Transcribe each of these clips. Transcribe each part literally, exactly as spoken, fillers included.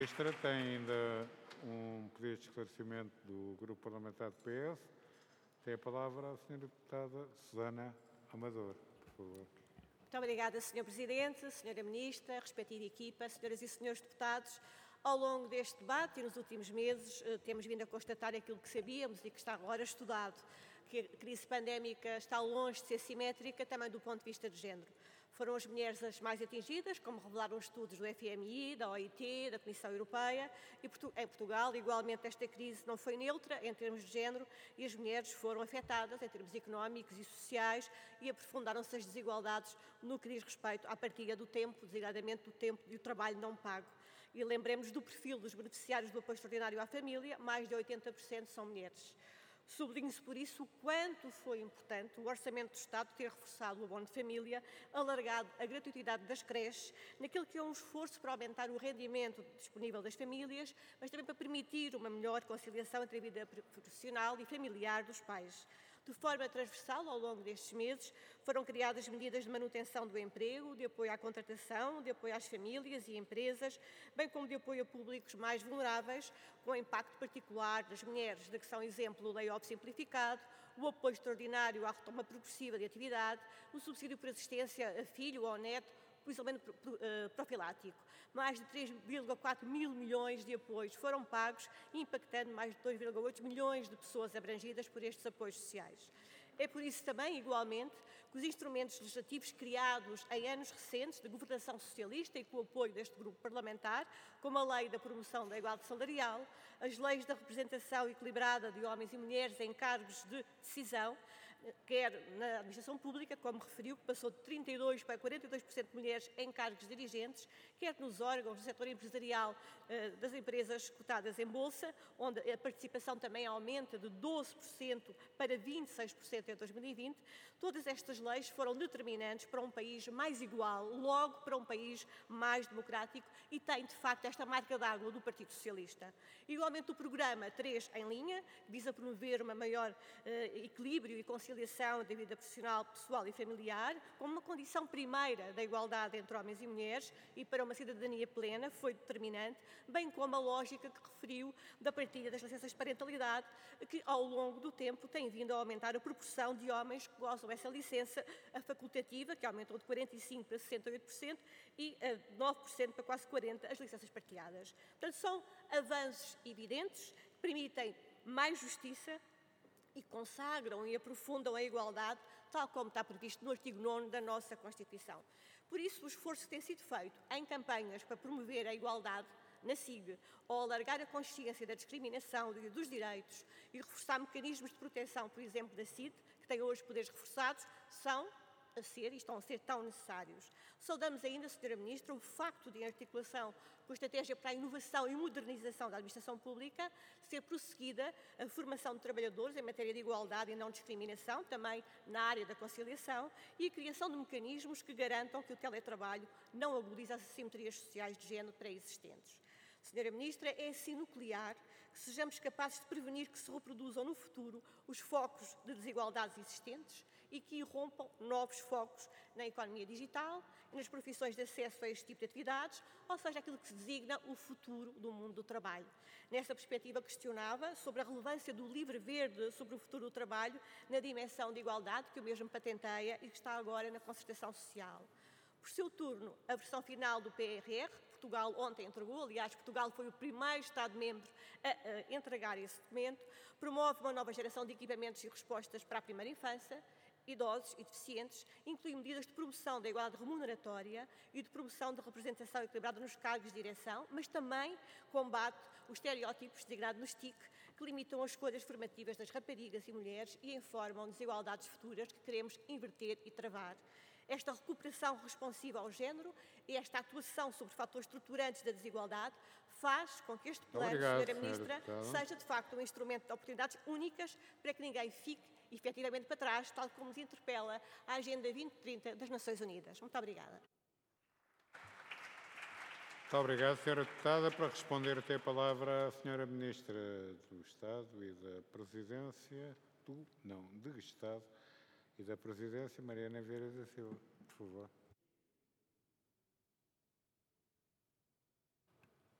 Ministra, tem ainda um pedido de esclarecimento do Grupo Parlamentar do P S. Tem a palavra a senhora Deputada Susana Amador, por favor. Muito obrigada, senhor Presidente, senhora Ministra, respectiva equipa, senhoras e senhores deputados. Ao longo deste debate e nos últimos meses temos vindo a constatar aquilo que sabíamos e que está agora estudado, que a crise pandémica está longe de ser simétrica também do ponto de vista de género. Foram as mulheres as mais atingidas, como revelaram estudos do F M I, da O I T, da Comissão Europeia, e em Portugal, igualmente, esta crise não foi neutra em termos de género e as mulheres foram afetadas em termos económicos e sociais e aprofundaram-se as desigualdades no que diz respeito à partilha do tempo, designadamente do tempo de trabalho não pago. E lembremos do perfil dos beneficiários do apoio extraordinário à família, mais de oitenta por cento são mulheres. Sublinho-se por isso o quanto foi importante o Orçamento do Estado ter reforçado o abono de família, alargado a gratuidade das creches, naquilo que é um esforço para aumentar o rendimento disponível das famílias, mas também para permitir uma melhor conciliação entre a vida profissional e familiar dos pais. De forma transversal, ao longo destes meses, foram criadas medidas de manutenção do emprego, de apoio à contratação, de apoio às famílias e empresas, bem como de apoio a públicos mais vulneráveis, com impacto particular das mulheres, de que são exemplo o layoff simplificado, o apoio extraordinário à retoma progressiva de atividade, o subsídio por assistência a filho ou neto, o isolamento profilático. Mais de três vírgula quatro mil milhões de apoios foram pagos, impactando mais de dois vírgula oito milhões de pessoas abrangidas por estes apoios sociais. É por isso também, igualmente, que os instrumentos legislativos criados em anos recentes de governação socialista e com o apoio deste grupo parlamentar, como a Lei da Promoção da Igualdade Salarial, as leis da representação equilibrada de homens e mulheres em cargos de decisão, quer na administração pública, como referiu, que passou de trinta e dois por cento para quarenta e dois por cento de mulheres em cargos dirigentes, quer nos órgãos do setor empresarial das empresas cotadas em bolsa, onde a participação também aumenta de doze por cento para vinte e seis por cento em dois mil e vinte, todas estas leis foram determinantes para um país mais igual, logo para um país mais democrático e tem, de facto, esta marca d'água do Partido Socialista. Igualmente, o programa três em linha visa promover uma maior uh, equilíbrio e conciliação da vida profissional, pessoal e familiar, como uma condição primeira da igualdade entre homens e mulheres e para uma cidadania plena, foi determinante, bem como a lógica que referiu da partilha das licenças de parentalidade, que ao longo do tempo tem vindo a aumentar a proporção de homens que gozam essa licença, a facultativa, que aumentou de quarenta e cinco por cento para sessenta e oito por cento e a nove por cento para quase quarenta por cento as licenças partilhadas. Portanto, são avanços evidentes que permitem mais justiça e consagram e aprofundam a igualdade, tal como está previsto no artigo nono da nossa Constituição. Por isso, o esforço que tem sido feito em campanhas para promover a igualdade na S I G, ou alargar a consciência da discriminação e dos direitos e reforçar mecanismos de proteção, por exemplo, da C I D, que tem hoje poderes reforçados, são a ser e estão a ser tão necessários. Saudamos ainda, senhora Ministra, o facto de, em articulação com a Estratégia para a Inovação e Modernização da Administração Pública, ser prosseguida a formação de trabalhadores em matéria de igualdade e não discriminação, também na área da conciliação, e a criação de mecanismos que garantam que o teletrabalho não agudiza as assimetrias sociais de género pré-existentes. Senhora Ministra, é assim nuclear que sejamos capazes de prevenir que se reproduzam no futuro os focos de desigualdades existentes e que irrompam novos focos na economia digital e nas profissões de acesso a este tipo de atividades, ou seja, aquilo que se designa o futuro do mundo do trabalho. Nessa perspectiva, questionava sobre a relevância do livre verde sobre o futuro do trabalho na dimensão de igualdade que eu mesmo patenteia e que está agora na concertação social. Por seu turno, a versão final do P R R, Portugal ontem entregou, aliás, Portugal foi o primeiro Estado-membro a, a entregar esse documento, promove uma nova geração de equipamentos e respostas para a primeira infância, idosos e deficientes, inclui medidas de promoção da igualdade remuneratória e de promoção de representação equilibrada nos cargos de direção, mas também combate os estereótipos designados no S T I C, que limitam as escolhas formativas das raparigas e mulheres e informam desigualdades futuras que queremos inverter e travar. Esta recuperação responsiva ao género e esta atuação sobre fatores estruturantes da desigualdade faz com que este plano, Obrigado, senhora Ministra, seja de facto um instrumento de oportunidades únicas para que ninguém fique efetivamente para trás, tal como nos interpela a Agenda vinte trinta das Nações Unidas. Muito obrigada. Muito obrigado, senhora Deputada. Para responder, tem a palavra a senhora Ministra do Estado e da Presidência, do, não, de Estado e da Presidência, Mariana Vieira da Silva, por favor.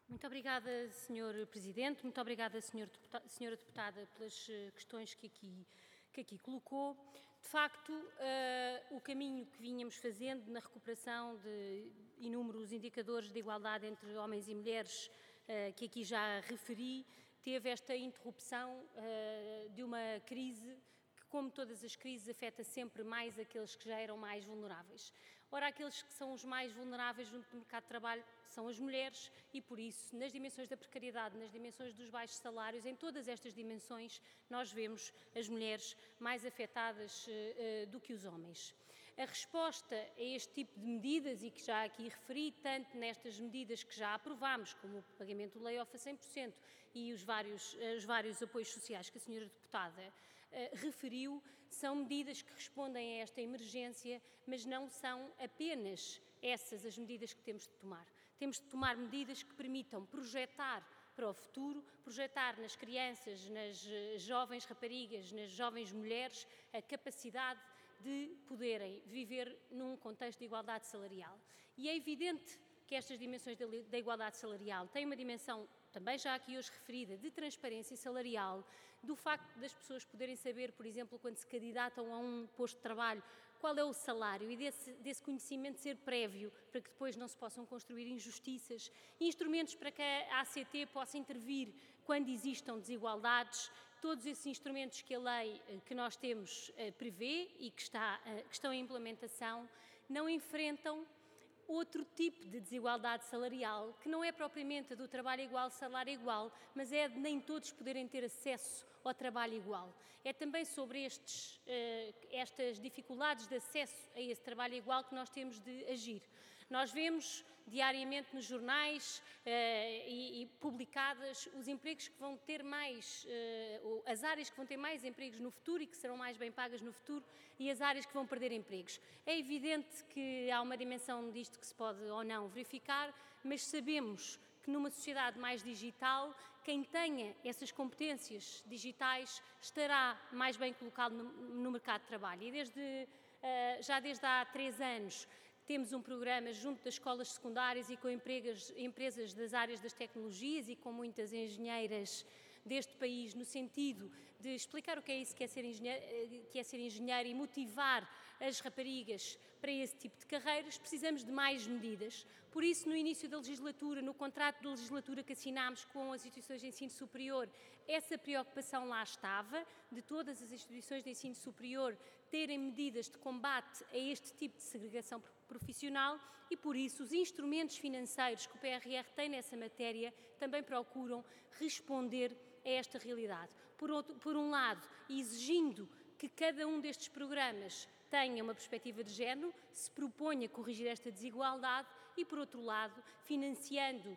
Muito obrigada, senhor Presidente. Muito obrigada, senhor deputado, senhora Deputada, pelas questões que aqui, que aqui colocou. De facto, uh, o caminho que vínhamos fazendo na recuperação de inúmeros indicadores de igualdade entre homens e mulheres, uh, que aqui já referi, teve esta interrupção uh, de uma crise que, como todas as crises, afeta sempre mais aqueles que já eram mais vulneráveis. Ora, aqueles que são os mais vulneráveis junto do mercado de trabalho são as mulheres e, por isso, nas dimensões da precariedade, nas dimensões dos baixos salários, em todas estas dimensões, nós vemos as mulheres mais afetadas uh, uh, do que os homens. A resposta a este tipo de medidas, e que já aqui referi, tanto nestas medidas que já aprovámos, como o pagamento do layoff a cem por cento e os vários, os vários apoios sociais que a senhora Deputada uh, referiu, são medidas que respondem a esta emergência, mas não são apenas essas as medidas que temos de tomar. Temos de tomar medidas que permitam projetar para o futuro, projetar nas crianças, nas jovens raparigas, nas jovens mulheres, a capacidade de poderem viver num contexto de igualdade salarial. E é evidente que estas dimensões da igualdade salarial têm uma dimensão, também já aqui hoje referida, de transparência salarial, do facto das pessoas poderem saber, por exemplo, quando se candidatam a um posto de trabalho, qual é o salário, e desse, desse conhecimento ser prévio, para que depois não se possam construir injustiças, instrumentos para que a A C T possa intervir quando existam desigualdades. Todos esses instrumentos que a lei que nós temos prevê e que, está, que estão em implementação não enfrentam outro tipo de desigualdade salarial, que não é propriamente a do trabalho igual, salário igual, mas é de nem todos poderem ter acesso ao trabalho igual. É também sobre estes, estas dificuldades de acesso a esse trabalho igual que nós temos de agir. Nós vemos diariamente nos jornais uh, e, e publicadas os empregos que vão ter mais, uh, as áreas que vão ter mais empregos no futuro e que serão mais bem pagas no futuro e as áreas que vão perder empregos. É evidente que há uma dimensão disto que se pode ou não verificar, mas sabemos que numa sociedade mais digital, quem tenha essas competências digitais estará mais bem colocado no, no mercado de trabalho. E desde, uh, já desde há três anos, temos um programa junto das escolas secundárias e com empregas, empresas das áreas das tecnologias e com muitas engenheiras deste país, no sentido de explicar o que é isso que é ser engenheiro, que é ser engenheiro e motivar as raparigas para esse tipo de carreiras. Precisamos de mais medidas. Por isso, no início da legislatura, no contrato de legislatura que assinámos com as instituições de ensino superior, essa preocupação lá estava, de todas as instituições de ensino superior terem medidas de combate a este tipo de segregação profissional e, por isso, os instrumentos financeiros que o P R R tem nessa matéria também procuram responder a esta realidade. Por, outro, por um lado, exigindo que cada um destes programas tenha uma perspectiva de género, se proponha corrigir esta desigualdade e, por outro lado, financiando,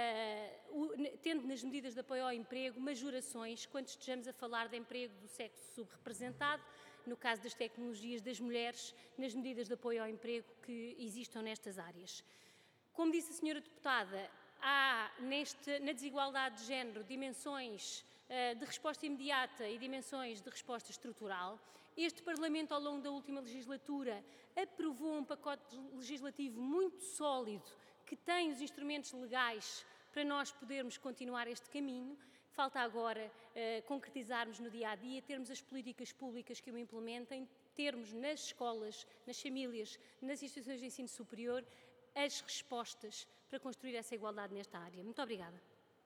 uh, o, tendo nas medidas de apoio ao emprego, majorações quando estejamos a falar de emprego do sexo subrepresentado, no caso das tecnologias das mulheres, nas medidas de apoio ao emprego que existam nestas áreas. Como disse a senhora Deputada, há neste, na desigualdade de género dimensões uh, de resposta imediata e dimensões de resposta estrutural. Este Parlamento, ao longo da última legislatura, aprovou um pacote legislativo muito sólido que tem os instrumentos legais para nós podermos continuar este caminho. Falta agora uh, concretizarmos no dia-a-dia, termos as políticas públicas que o implementem, termos nas escolas, nas famílias, nas instituições de ensino superior, as respostas para construir essa igualdade nesta área. Muito obrigada.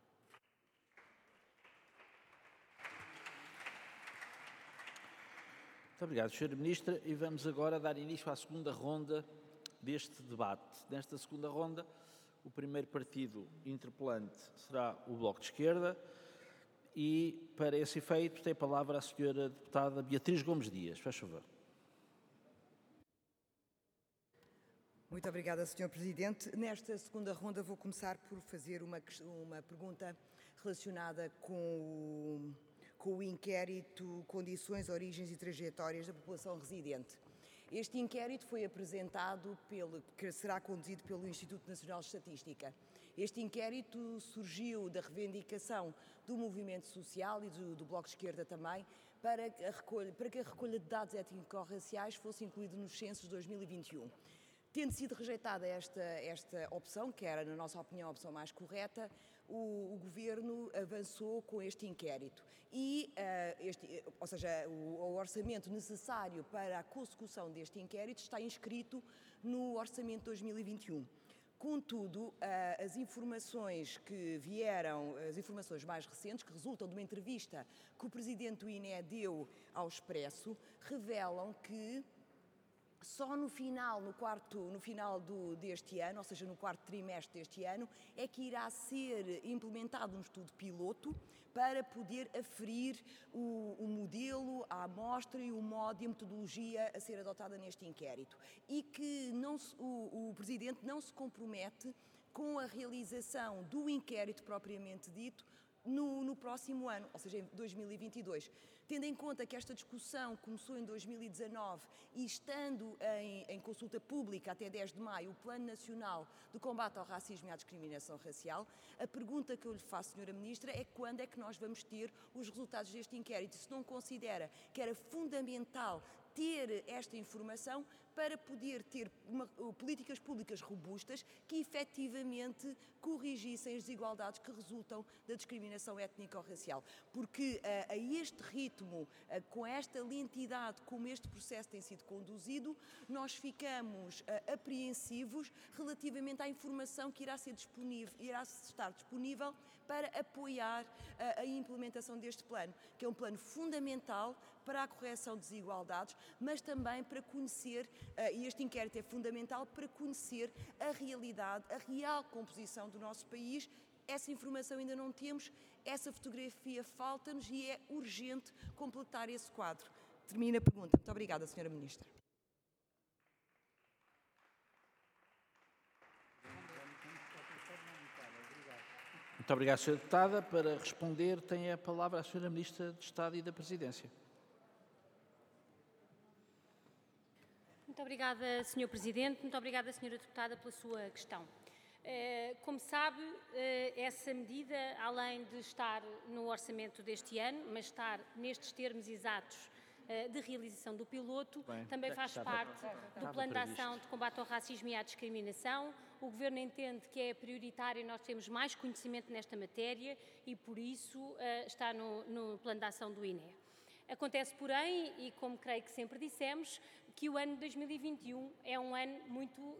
Muito obrigado, senhora Ministra. E vamos agora dar início à segunda ronda deste debate. Nesta segunda ronda, o primeiro partido interpelante será o Bloco de Esquerda e, para esse efeito, tem a palavra a senhora Deputada Beatriz Gomes Dias. Faz favor. Muito obrigada, senhor Presidente. Nesta segunda ronda vou começar por fazer uma, uma pergunta relacionada com o, com o inquérito Condições, Origens e Trajetórias da População Residente. Este inquérito foi apresentado, pelo, que será conduzido pelo Instituto Nacional de Estatística. Este inquérito surgiu da reivindicação do movimento social e do, do Bloco de Esquerda também, para, a recolha, para que a recolha de dados étnico-raciais fosse incluída nos censos de dois mil e vinte e um. Tendo sido rejeitada esta, esta opção, que era, na nossa opinião, a opção mais correta, o, o Governo avançou com este inquérito e, uh, este, ou seja, o, o orçamento necessário para a consecução deste inquérito está inscrito no Orçamento de dois mil e vinte e um. Contudo, as informações que vieram, as informações mais recentes, que resultam de uma entrevista que o Presidente do I N E deu ao Expresso, revelam que só no final, no quarto, no final do, deste ano, ou seja, no quarto trimestre deste ano, é que irá ser implementado um estudo piloto para poder aferir o, o modelo, a amostra e o modo e a metodologia a ser adotada neste inquérito. E que não se, o, o Presidente não se compromete com a realização do inquérito propriamente dito no, no próximo ano, ou seja, em dois mil e vinte e dois. Tendo em conta que esta discussão começou em dois mil e dezanove e estando em, em consulta pública até dez de maio o Plano Nacional de Combate ao Racismo e à Discriminação Racial, a pergunta que eu lhe faço, senhora Ministra, é quando é que nós vamos ter os resultados deste inquérito? Se não considera que era fundamental ter esta informação para poder ter uma, políticas públicas robustas que efetivamente corrigissem as desigualdades que resultam da discriminação étnico-racial. Porque a, a este ritmo, a, com esta lentidade como este processo tem sido conduzido, nós ficamos a, apreensivos relativamente à informação que irá, ser disponível, irá estar disponível para apoiar a, a implementação deste plano, que é um plano fundamental para a correção de desigualdades, mas também para conhecer, e este inquérito é fundamental, para conhecer a realidade, a real composição do nosso país. Essa informação ainda não temos, essa fotografia falta-nos e é urgente completar esse quadro. Termina a pergunta. Muito obrigada, senhora Ministra. Muito obrigado, senhora Deputada. Para responder, tem a palavra a senhora Ministra de Estado e da Presidência. Muito obrigada, senhor Presidente. Muito obrigada, senhora Deputada, pela sua questão. Como sabe, essa medida, além de estar no orçamento deste ano, mas estar nestes termos exatos de realização do piloto, Bem, também faz estava, parte do Plano de Ação de Combate ao Racismo e à Discriminação. O Governo entende que é prioritário nós termos mais conhecimento nesta matéria e, por isso, está no, no Plano de Ação do I N E. Acontece, porém, e como creio que sempre dissemos, que o ano de dois mil e vinte e um é um ano muito uh,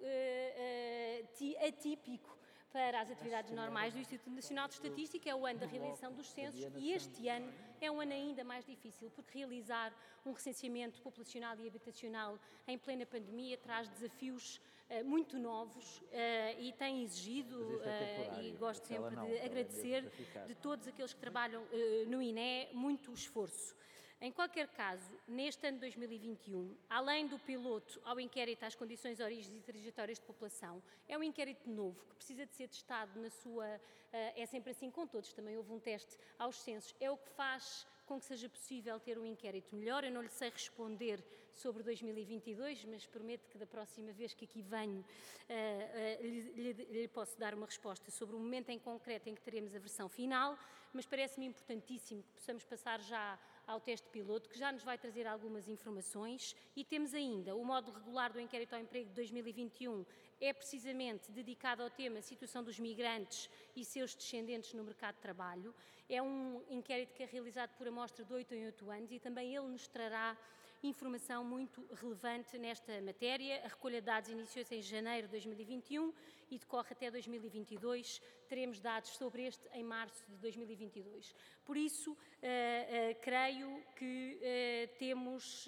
uh, atípico para as atividades normais do Instituto Nacional de Estatística, é o ano da realização dos censos e este ano é um ano ainda mais difícil, porque realizar um recenseamento populacional e habitacional em plena pandemia traz desafios uh, muito novos uh, e tem exigido, uh, e gosto sempre de agradecer de todos aqueles que trabalham uh, no I N E, muito esforço. Em qualquer caso, neste ano de dois mil e vinte e um, além do piloto ao inquérito às condições, origens e trajetórias de população, é um inquérito novo que precisa de ser testado na sua... É sempre assim com todos, também houve um teste aos censos. É o que faz com que seja possível ter um inquérito melhor. Eu não lhe sei responder sobre dois mil e vinte e dois, mas prometo que da próxima vez que aqui venho uh, uh, lhe, lhe, lhe posso dar uma resposta sobre o momento em concreto em que teremos a versão final, mas parece-me importantíssimo que possamos passar já ao teste piloto, que já nos vai trazer algumas informações, e temos ainda o modo regular do inquérito ao emprego de dois mil e vinte e um, é precisamente dedicado ao tema situação dos migrantes e seus descendentes no mercado de trabalho. É um inquérito que é realizado por amostra de oito em oito anos e também ele nos trará informação muito relevante nesta matéria. A recolha de dados iniciou-se em janeiro de dois mil e vinte e um e decorre até dois mil e vinte e dois. Teremos dados sobre este em março de dois mil e vinte e dois. Por isso, uh, uh, creio que uh, temos, uh,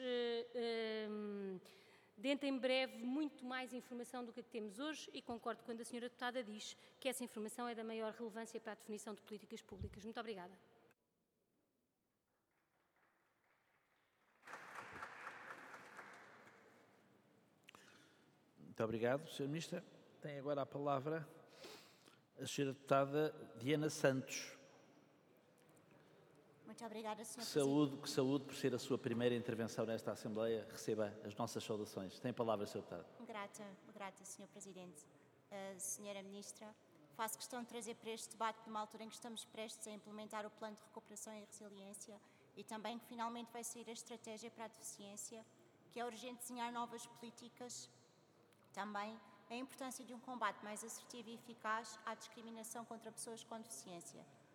um, dentro em breve, muito mais informação do que a que temos hoje e concordo quando a senhora Deputada diz que essa informação é da maior relevância para a definição de políticas públicas. Muito obrigada. Muito obrigado, senhora Ministra. Tem agora a palavra a senhora Deputada Diana Santos. Muito obrigada, senhor Saúde, que saúde por ser a sua primeira intervenção nesta Assembleia. Receba as nossas saudações. Tem a palavra, senhora Deputada. Grata, grata, senhor Presidente. Uh, senhora Ministra, faço questão de trazer para este debate numa altura em que estamos prestes a implementar o Plano de Recuperação e Resiliência e também que finalmente vai sair a Estratégia para a Deficiência, que é urgente desenhar novas políticas também a importância de um combate mais assertivo e eficaz à discriminação contra pessoas com deficiência.